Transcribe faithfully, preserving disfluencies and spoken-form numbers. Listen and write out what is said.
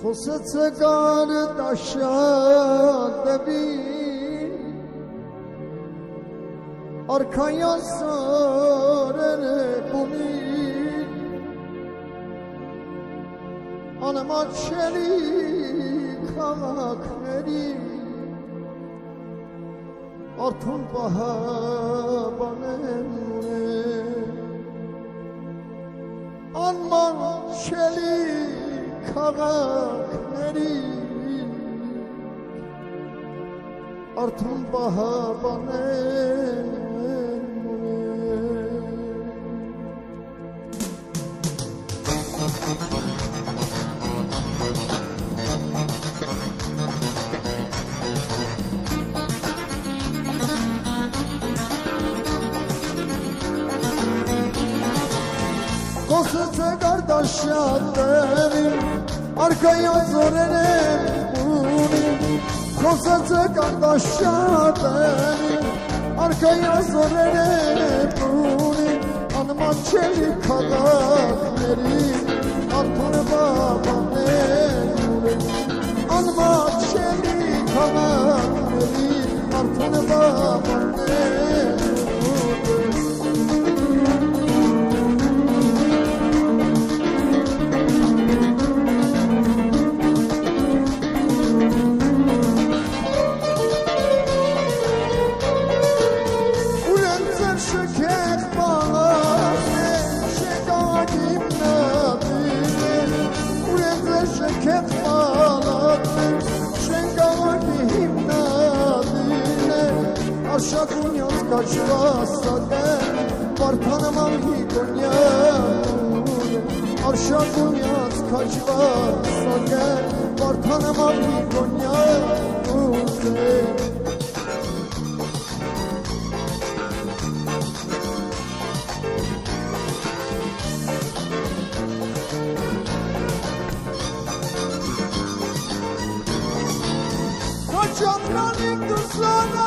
Խոսեցը գար տաշատ դեպի արքայան սարերը բումի անմաչելի քաղաքների արթուն պահաբանեն անմաչելի քաղաքների արթուն պահաբանեն Խոսեցը գարդաշատերի Արկայան զորեն եմ ունի Խոսեցը գարդաշատերի Արկայան զորեն եմ ունի Անմաչելի քաղաքների Արթուն բաբաներ Անմաչելի քաղաքների Արթուն բաբաներ Արշակունյաց կաչվասատեն, վարդանման հիգոնյան Արշակունյաց կաչվասատեն, վարդանման հիգոնյան Կաչանրանիկ դուսանը